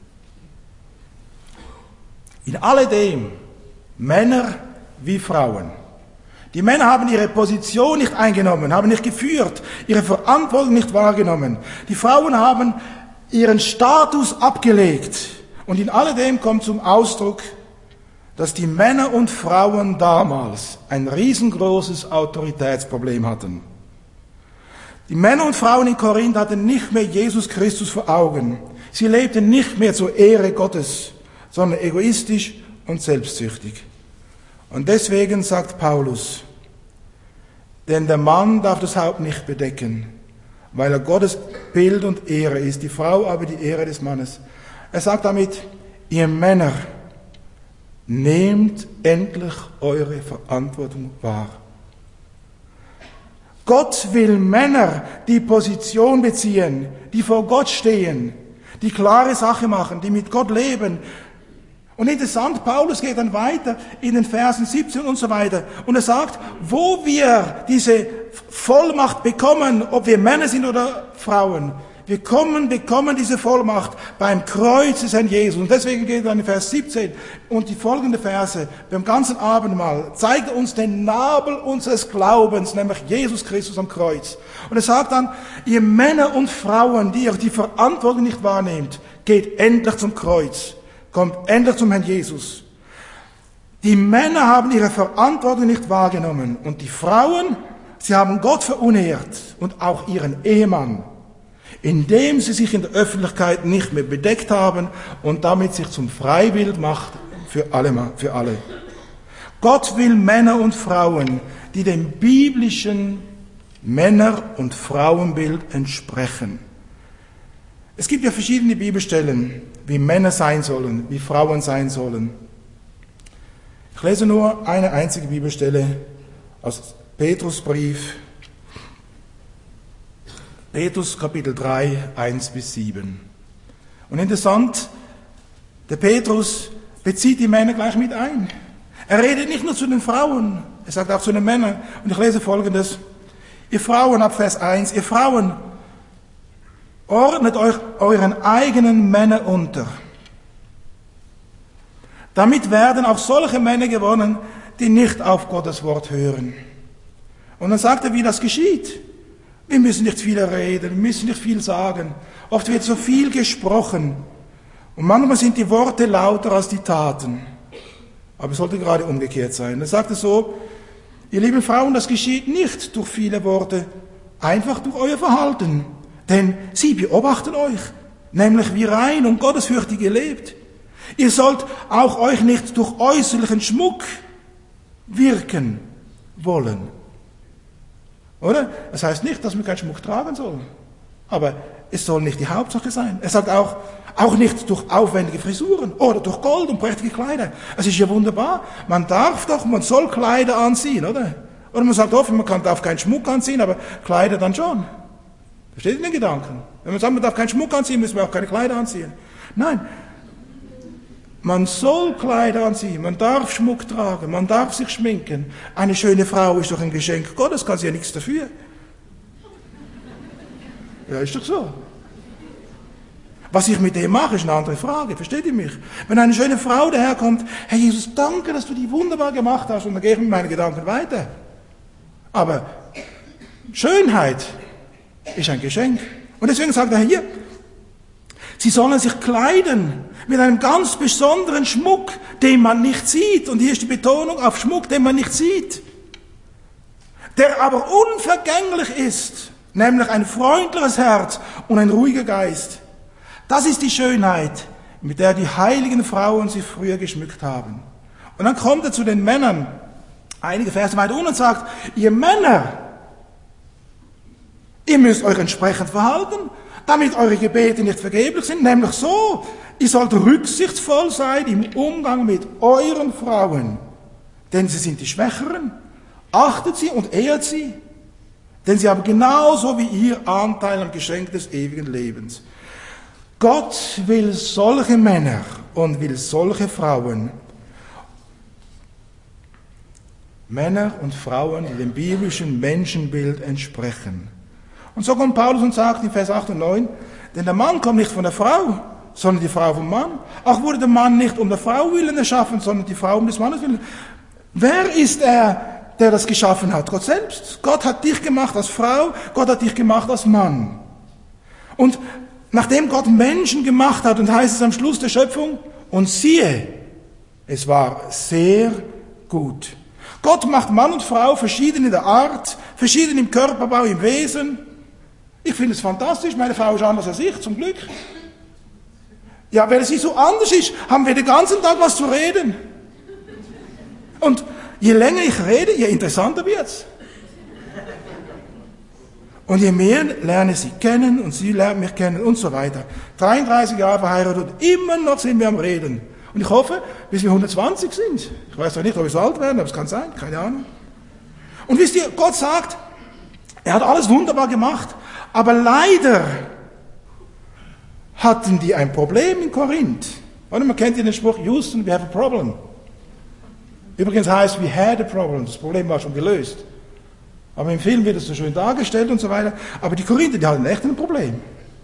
In alledem, Männer wie Frauen. Die Männer haben ihre Position nicht eingenommen, haben nicht geführt, ihre Verantwortung nicht wahrgenommen. Die Frauen haben ihren Status abgelegt. Und in alledem kommt zum Ausdruck, dass die Männer und Frauen damals ein riesengroßes Autoritätsproblem hatten. Die Männer und Frauen in Korinth hatten nicht mehr Jesus Christus vor Augen. Sie lebten nicht mehr zur Ehre Gottes, sondern egoistisch und selbstsüchtig. Und deswegen sagt Paulus, denn der Mann darf das Haupt nicht bedecken, weil er Gottes Bild und Ehre ist, die Frau aber die Ehre des Mannes. Er sagt damit, ihr Männer, nehmt endlich eure Verantwortung wahr. Gott will Männer, die Position beziehen, die vor Gott stehen, die klare Sache machen, die mit Gott leben. Und interessant, Paulus geht dann weiter in den Versen 17 und so weiter. Und er sagt, wo wir diese Vollmacht bekommen, ob wir Männer sind oder Frauen, wir bekommen diese Vollmacht beim Kreuz des Herrn Jesus. Und deswegen geht er in Vers 17 und die folgenden Verse, beim ganzen Abendmahl, zeigt er uns den Nabel unseres Glaubens, nämlich Jesus Christus am Kreuz. Und er sagt dann, ihr Männer und Frauen, die ihr die Verantwortung nicht wahrnehmt, geht endlich zum Kreuz. Kommt endlich zum Herrn Jesus. Die Männer haben ihre Verantwortung nicht wahrgenommen und die Frauen, sie haben Gott verunehrt und auch ihren Ehemann. indem sie sich in der Öffentlichkeit nicht mehr bedeckt haben und damit sich zum Freibild macht für alle. Gott will Männer und Frauen, die dem biblischen Männer- und Frauenbild entsprechen. Es gibt ja verschiedene Bibelstellen, wie Männer sein sollen, wie Frauen sein sollen. Ich lese nur eine einzige Bibelstelle aus Petrusbrief, Petrus Kapitel 3, 1-7. Und interessant, der Petrus bezieht die Männer gleich mit ein. Er redet nicht nur zu den Frauen, er sagt auch zu den Männern. Und ich lese Folgendes. Ihr Frauen, ab Vers 1, ihr Frauen, ordnet euch euren eigenen Männern unter. Damit werden auch solche Männer gewonnen, die nicht auf Gottes Wort hören. Und dann sagt er, wie das geschieht. Wir müssen nicht viel reden, wir müssen nicht viel sagen. Oft wird so viel gesprochen. Und manchmal sind die Worte lauter als die Taten. Aber es sollte gerade umgekehrt sein. Er sagt es so, ihr lieben Frauen, das geschieht nicht durch viele Worte, einfach durch euer Verhalten. Denn sie beobachten euch, nämlich wie rein und gottesfürchtig ihr lebt. Ihr sollt auch euch nicht durch äußerlichen Schmuck wirken wollen. Oder? Das heißt nicht, dass man keinen Schmuck tragen soll. Aber es soll nicht die Hauptsache sein. Er sagt auch nicht durch aufwendige Frisuren oder durch Gold und prächtige Kleider. Es ist ja wunderbar. Man soll Kleider anziehen, oder? Oder man sagt oft, man darf keinen Schmuck anziehen, aber Kleider dann schon. Versteht ihr den Gedanken? Wenn man sagt, man darf keinen Schmuck anziehen, müssen wir auch keine Kleider anziehen. Nein. Man soll Kleider anziehen, man darf Schmuck tragen, man darf sich schminken. Eine schöne Frau ist doch ein Geschenk Gottes, kann sie ja nichts dafür. Ja, ist doch so. Was ich mit dem mache, ist eine andere Frage, versteht ihr mich? Wenn eine schöne Frau daherkommt, Herr Jesus, danke, dass du die wunderbar gemacht hast, und dann gehe ich mit meinen Gedanken weiter. Aber Schönheit ist ein Geschenk. Und deswegen sagt er hier, sie sollen sich kleiden mit einem ganz besonderen Schmuck, den man nicht sieht. Und hier ist die Betonung auf Schmuck, den man nicht sieht. Der aber unvergänglich ist, nämlich ein freundliches Herz und ein ruhiger Geist. Das ist die Schönheit, mit der die heiligen Frauen sich früher geschmückt haben. Und dann kommt er zu den Männern, einige Verse weiter unten, und sagt, ihr Männer, ihr müsst euch entsprechend verhalten, damit eure Gebete nicht vergeblich sind, nämlich so, ihr sollt rücksichtsvoll sein im Umgang mit euren Frauen, denn sie sind die Schwächeren, achtet sie und ehrt sie, denn sie haben genauso wie ihr Anteil am Geschenk des ewigen Lebens. Gott will solche Männer und will solche Frauen, Männer und Frauen, die dem biblischen Menschenbild entsprechen. Und so kommt Paulus und sagt in Vers 8 und 9, denn der Mann kommt nicht von der Frau, sondern die Frau vom Mann. Auch wurde der Mann nicht um der Frau willen erschaffen, sondern die Frau um des Mannes willen. Wer ist er, der das geschaffen hat? Gott selbst. Gott hat dich gemacht als Frau, Gott hat dich gemacht als Mann. Und nachdem Gott Menschen gemacht hat, und heißt es am Schluss der Schöpfung, und siehe, es war sehr gut. Gott macht Mann und Frau verschieden in der Art, verschieden im Körperbau, im Wesen. Ich finde es fantastisch, meine Frau ist anders als ich, zum Glück. Ja, weil sie so anders ist, haben wir den ganzen Tag was zu reden. Und je länger ich rede, je interessanter wird's. Und je mehr lerne ich sie kennen und sie lernt mich kennen und so weiter. 33 Jahre verheiratet und immer noch sind wir am Reden. Und ich hoffe, bis wir 120 sind. Ich weiß doch nicht, ob wir so alt werden, aber es kann sein, keine Ahnung. Und wisst ihr, Gott sagt, er hat alles wunderbar gemacht, aber leider hatten die ein Problem in Korinth. Und man kennt ja den Spruch, Houston, we have a problem. Übrigens heißt, we had a problem, das Problem war schon gelöst. Aber im Film wird es so schön dargestellt und so weiter. Aber die Korinther, die hatten echt ein Problem.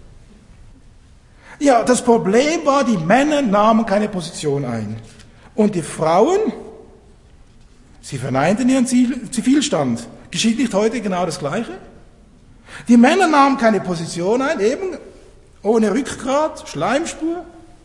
Ja, das Problem war, die Männer nahmen keine Position ein. Und die Frauen, sie verneinten ihren Zivilstand. Geschieht nicht heute genau das Gleiche? Die Männer nahmen keine Position ein, eben ohne Rückgrat, Schleimspur.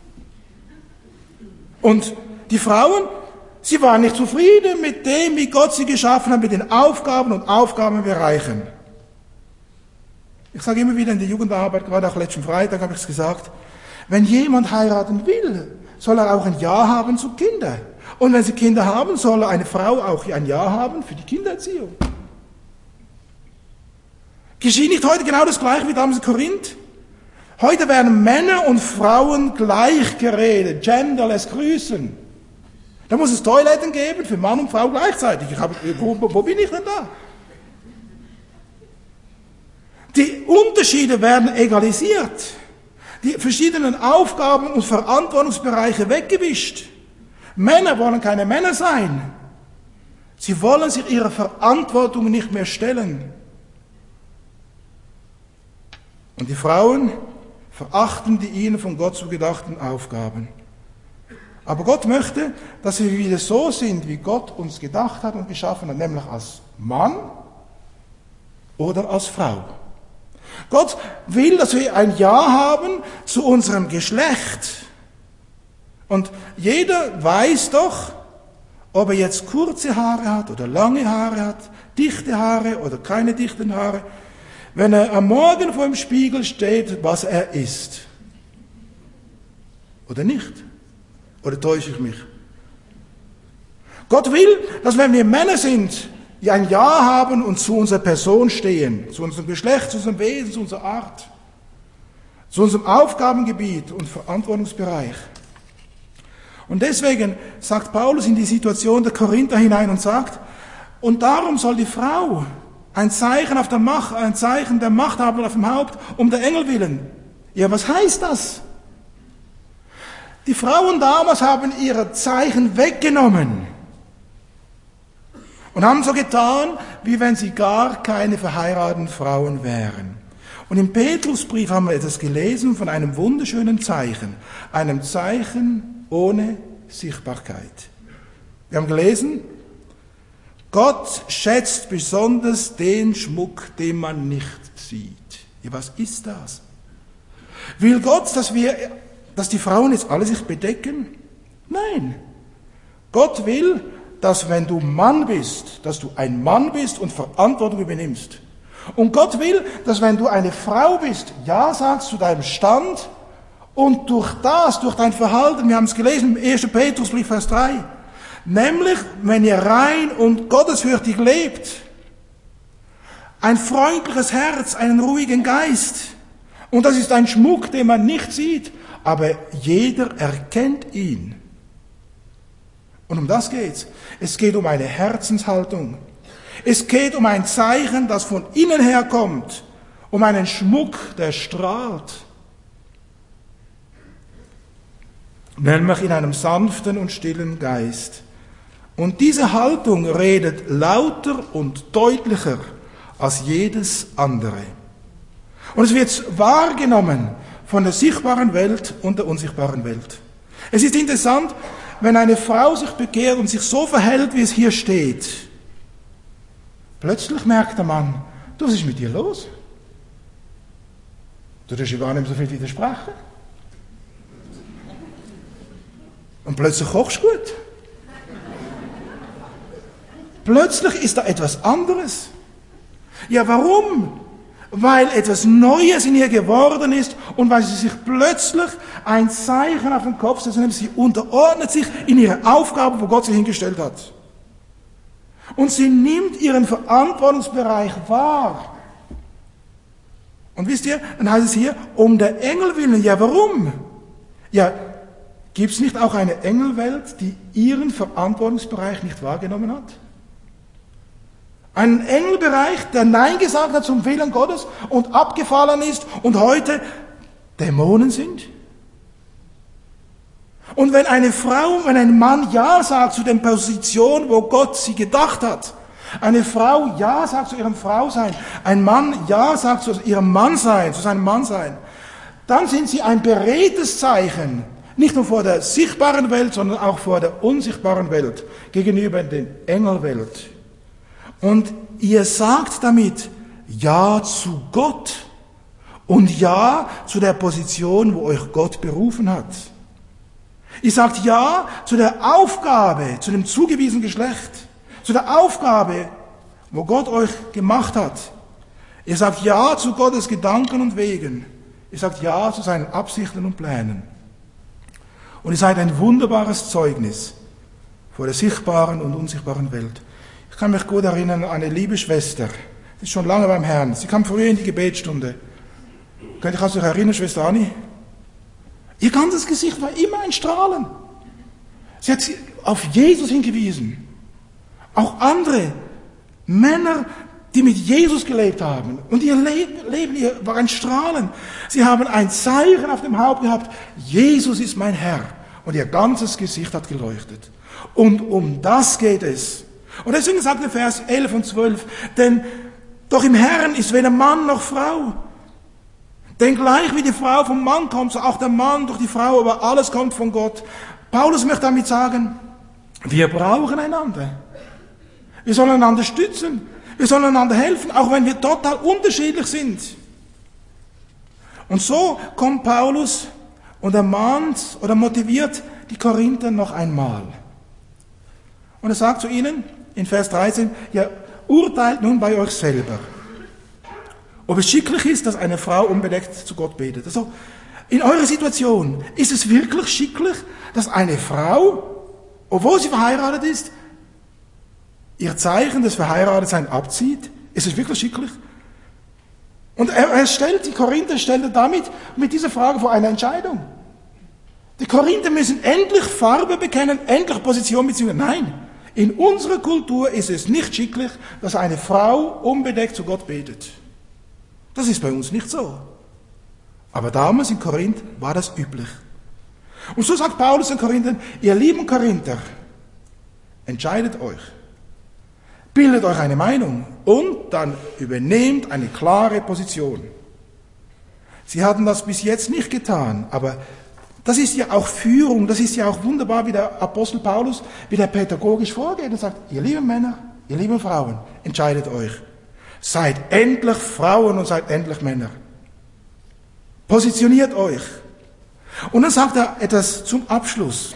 Und die Frauen, sie waren nicht zufrieden mit dem, wie Gott sie geschaffen hat, mit den Aufgaben und Aufgabenbereichen. Ich sage immer wieder in der Jugendarbeit, gerade auch letzten Freitag habe ich es gesagt, wenn jemand heiraten will, soll er auch ein Ja haben zu Kindern. Und wenn sie Kinder haben, soll eine Frau auch ein Ja haben für die Kindererziehung. Geschieht nicht heute genau das Gleiche wie damals in Korinth? Heute werden Männer und Frauen gleich geredet, genderless grüßen. Da muss es Toiletten geben für Mann und Frau gleichzeitig. Wo bin ich denn da? Die Unterschiede werden egalisiert. Die verschiedenen Aufgaben und Verantwortungsbereiche weggewischt. Männer wollen keine Männer sein. Sie wollen sich ihrer Verantwortung nicht mehr stellen. Und die Frauen verachten die ihnen von Gott zugedachten Aufgaben. Aber Gott möchte, dass wir wieder so sind, wie Gott uns gedacht hat und geschaffen hat, nämlich als Mann oder als Frau. Gott will, dass wir ein Ja haben zu unserem Geschlecht. Und jeder weiß doch, ob er jetzt kurze Haare hat oder lange Haare hat, dichte Haare oder keine dichten Haare, wenn er am Morgen vor dem Spiegel steht, was er ist. Oder nicht? Oder täusche ich mich? Gott will, dass wenn wir Männer sind, die ein Ja haben und zu unserer Person stehen, zu unserem Geschlecht, zu unserem Wesen, zu unserer Art, zu unserem Aufgabengebiet und Verantwortungsbereich. Und deswegen sagt Paulus in die Situation der Korinther hinein und sagt, und darum soll die Frau ein Zeichen der Macht haben auf dem Haupt, um der Engel willen. Ja, was heißt das? Die Frauen damals haben ihre Zeichen weggenommen und haben so getan, wie wenn sie gar keine verheirateten Frauen wären. Und im Petrusbrief haben wir etwas gelesen von einem wunderschönen Zeichen, einem Zeichen ohne Sichtbarkeit. Wir haben gelesen, Gott schätzt besonders den Schmuck, den man nicht sieht. Ja, was ist das? Will Gott, dass die Frauen jetzt alle sich bedecken? Nein. Gott will, dass wenn du Mann bist, dass du ein Mann bist und Verantwortung übernimmst. Und Gott will, dass wenn du eine Frau bist, Ja sagst zu deinem Stand und durch dein Verhalten, wir haben es gelesen im 1. Petrusbrief, Vers 3, nämlich, wenn ihr rein und gottesfürchtig lebt, ein freundliches Herz, einen ruhigen Geist. Und das ist ein Schmuck, den man nicht sieht, aber jeder erkennt ihn. Und um das geht's. Es geht um eine Herzenshaltung. Es geht um ein Zeichen, das von innen herkommt, um einen Schmuck, der strahlt. Nämlich in einem sanften und stillen Geist. Und diese Haltung redet lauter und deutlicher als jedes andere. Und es wird wahrgenommen von der sichtbaren Welt und der unsichtbaren Welt. Es ist interessant, wenn eine Frau sich bekehrt und sich so verhält, wie es hier steht. Plötzlich merkt der Mann, was ist mit dir los? Du darfst ja gar nicht mehr so viel widersprechen. Und plötzlich kochst du gut. Plötzlich ist da etwas anderes. Ja, warum? Weil etwas Neues in ihr geworden ist und weil sie sich plötzlich ein Zeichen auf den Kopf setzt, nämlich sie unterordnet sich in ihre Aufgabe, wo Gott sie hingestellt hat. Und sie nimmt ihren Verantwortungsbereich wahr. Und wisst ihr, dann heißt es hier, um der Engel willen. Ja, warum? Ja, gibt es nicht auch eine Engelwelt, die ihren Verantwortungsbereich nicht wahrgenommen hat? Einen Engelbereich, der Nein gesagt hat zum Willen Gottes und abgefallen ist und heute Dämonen sind? Und wenn ein Mann Ja sagt zu der Position, wo Gott sie gedacht hat, eine Frau Ja sagt zu ihrem Frausein, ein Mann Ja sagt zu ihrem Mannsein, zu seinem Mannsein, dann sind sie ein beredtes Zeichen, nicht nur vor der sichtbaren Welt, sondern auch vor der unsichtbaren Welt, gegenüber der Engelwelt. Und ihr sagt damit Ja zu Gott und Ja zu der Position, wo euch Gott berufen hat. Ihr sagt Ja zu der Aufgabe, zu dem zugewiesenen Geschlecht, zu der Aufgabe, wo Gott euch gemacht hat. Ihr sagt Ja zu Gottes Gedanken und Wegen. Ihr sagt Ja zu seinen Absichten und Plänen. Und ihr seid ein wunderbares Zeugnis vor der sichtbaren und unsichtbaren Welt. Ich kann mich gut erinnern an eine liebe Schwester. Sie ist schon lange beim Herrn. Sie kam früher in die Gebetsstunde. Könnt ihr euch erinnern, Schwester Anni? Ihr ganzes Gesicht war immer ein Strahlen. Sie hat auf Jesus hingewiesen. Auch andere Männer, die mit Jesus gelebt haben. Und ihr Leben war ein Strahlen. Sie haben ein Zeichen auf dem Haupt gehabt. Jesus ist mein Herr. Und ihr ganzes Gesicht hat geleuchtet. Und um das geht es. Und deswegen sagt der Vers 11 und 12, denn doch im Herrn ist weder Mann noch Frau. Denn gleich wie die Frau vom Mann kommt, so auch der Mann durch die Frau, aber alles kommt von Gott. Paulus möchte damit sagen, wir brauchen einander. Wir sollen einander stützen. Wir sollen einander helfen, auch wenn wir total unterschiedlich sind. Und so kommt Paulus und ermahnt oder motiviert die Korinther noch einmal. Und er sagt zu ihnen in Vers 13, ja, urteilt nun bei euch selber, ob es schicklich ist, dass eine Frau unbedeckt zu Gott betet. Also, in eurer Situation, ist es wirklich schicklich, dass eine Frau, obwohl sie verheiratet ist, ihr Zeichen des Verheiratetseins abzieht? Ist es wirklich schicklich? Und die Korinther stellt er damit mit dieser Frage vor eine Entscheidung. Die Korinther müssen endlich Farbe bekennen, endlich Position beziehen. Nein, in unserer Kultur ist es nicht schicklich, dass eine Frau unbedeckt zu Gott betet. Das ist bei uns nicht so. Aber damals in Korinth war das üblich. Und so sagt Paulus den Korinthern, ihr lieben Korinther, entscheidet euch. Bildet euch eine Meinung und dann übernehmt eine klare Position. Sie hatten das bis jetzt nicht getan, aber das ist ja auch Führung, das ist ja auch wunderbar, wie der Apostel Paulus, wie der pädagogisch vorgeht und sagt, ihr lieben Männer, ihr lieben Frauen, entscheidet euch. Seid endlich Frauen und seid endlich Männer. Positioniert euch. Und dann sagt er etwas zum Abschluss.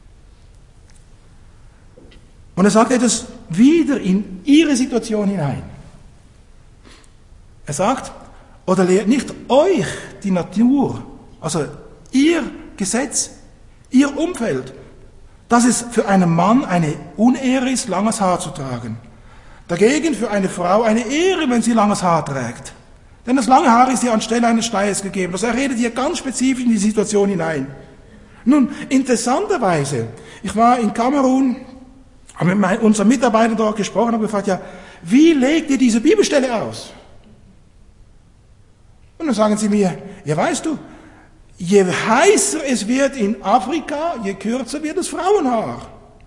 Und er sagt etwas wieder in ihre Situation hinein. Er sagt, oder lehrt nicht euch die Natur, also ihr Gesetz, ihr Umfeld, dass es für einen Mann eine Unehre ist, langes Haar zu tragen. Dagegen für eine Frau eine Ehre, wenn sie langes Haar trägt. Denn das lange Haar ist ihr anstelle eines Schleiers gegeben. Also er redet hier ganz spezifisch in die Situation hinein. Nun, interessanterweise, ich war in Kamerun, habe mit unseren Mitarbeitern dort gesprochen, habe gefragt, ja, wie legt ihr diese Bibelstelle aus? Und dann sagen sie mir, ja weißt du, je heißer es wird in Afrika, je kürzer wird das Frauenhaar.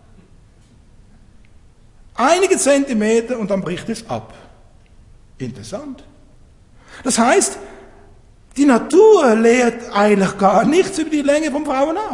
Einige Zentimeter und dann bricht es ab. Interessant. Das heißt, die Natur lehrt eigentlich gar nichts über die Länge vom Frauenhaar.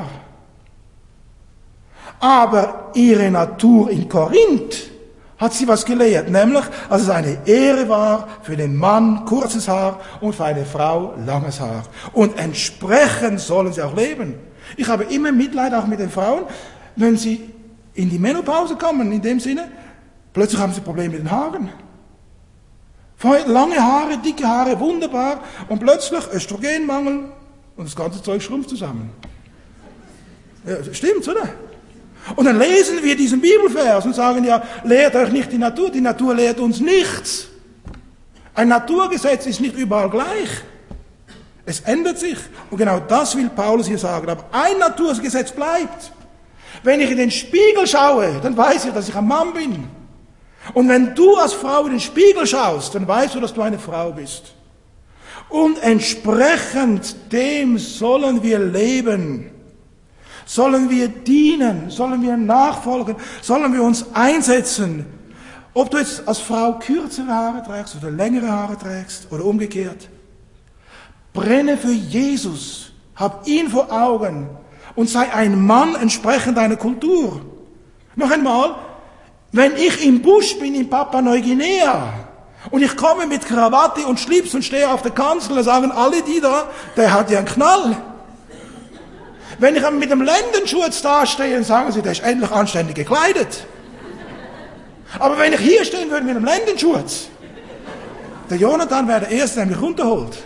Aber ihre Natur in Korinth hat sie was gelehrt, nämlich, dass es eine Ehre war für den Mann kurzes Haar und für eine Frau langes Haar. Und entsprechend sollen sie auch leben. Ich habe immer Mitleid auch mit den Frauen, wenn sie in die Menopause kommen, in dem Sinne, plötzlich haben sie Probleme mit den Haaren. Vorher lange Haare, dicke Haare, wunderbar, und plötzlich Östrogenmangel und das ganze Zeug schrumpft zusammen. Ja, stimmt's, oder? Und dann lesen wir diesen Bibelvers und sagen, ja, lehrt euch nicht die Natur lehrt uns nichts. Ein Naturgesetz ist nicht überall gleich. Es ändert sich. Und genau das will Paulus hier sagen. Aber ein Naturgesetz bleibt. Wenn ich in den Spiegel schaue, dann weiß ich, dass ich ein Mann bin. Und wenn du als Frau in den Spiegel schaust, dann weißt du, dass du eine Frau bist. Und entsprechend dem sollen wir leben. Sollen wir dienen, sollen wir nachfolgen, sollen wir uns einsetzen. Ob du jetzt als Frau kürzere Haare trägst oder längere Haare trägst oder umgekehrt. Brenne für Jesus, hab ihn vor Augen und sei ein Mann entsprechend deiner Kultur. Noch einmal, wenn ich im Busch bin in Papua-Neuguinea und ich komme mit Krawatte und Schlips und stehe auf der Kanzel, dann sagen alle die da, der hat ja einen Knall. Wenn ich mit einem Lendenschurz dastehe, dann sagen sie, der ist endlich anständig gekleidet. Aber wenn ich hier stehen würde mit einem Lendenschurz, Der Jonathan wäre der Erste, der mich runterholt.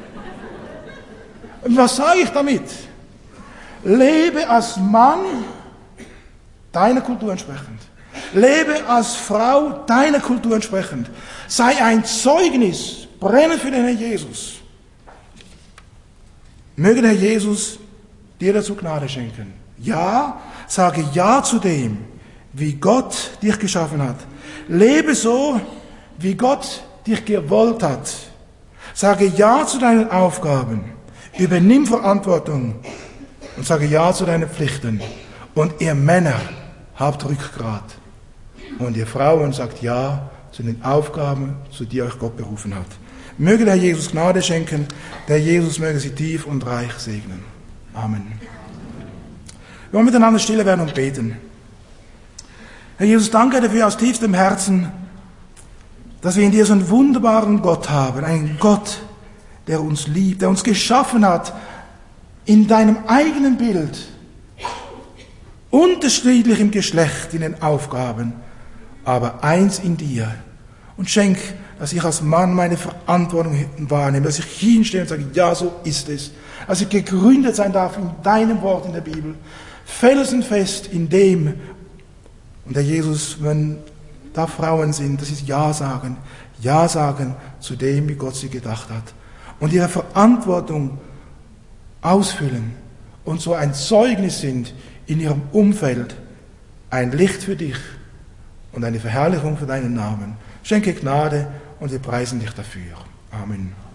Und was sage ich damit? Lebe als Mann deiner Kultur entsprechend. Lebe als Frau deiner Kultur entsprechend. Sei ein Zeugnis, brenne für den Herrn Jesus. Möge der Herr Jesus dir dazu Gnade schenken. Ja, sage Ja zu dem, wie Gott dich geschaffen hat. Lebe so, wie Gott dich gewollt hat. Sage Ja zu deinen Aufgaben. Übernimm Verantwortung und sage Ja zu deinen Pflichten. Und ihr Männer habt Rückgrat. Und ihr Frauen sagt Ja zu den Aufgaben, zu die euch Gott berufen hat. Möge der Herr Jesus Gnade schenken, der Jesus möge sie tief und reich segnen. Amen. Wir wollen miteinander stille werden und beten. Herr Jesus, danke dafür aus tiefstem Herzen, dass wir in dir so einen wunderbaren Gott haben, einen Gott, der uns liebt, der uns geschaffen hat in deinem eigenen Bild, unterschiedlich im Geschlecht, in den Aufgaben, aber eins in dir. Und schenk, dass ich als Mann meine Verantwortung wahrnehme, dass ich hinstehe und sage, ja, so ist es. Dass ich gegründet sein darf in deinem Wort in der Bibel, felsenfest in dem. Und Herr Jesus, wenn da Frauen sind, dass sie Ja sagen zu dem, wie Gott sie gedacht hat. Und ihre Verantwortung ausfüllen und so ein Zeugnis sind in ihrem Umfeld, ein Licht für dich und eine Verherrlichung für deinen Namen. Schenke Gnade und wir preisen dich dafür. Amen.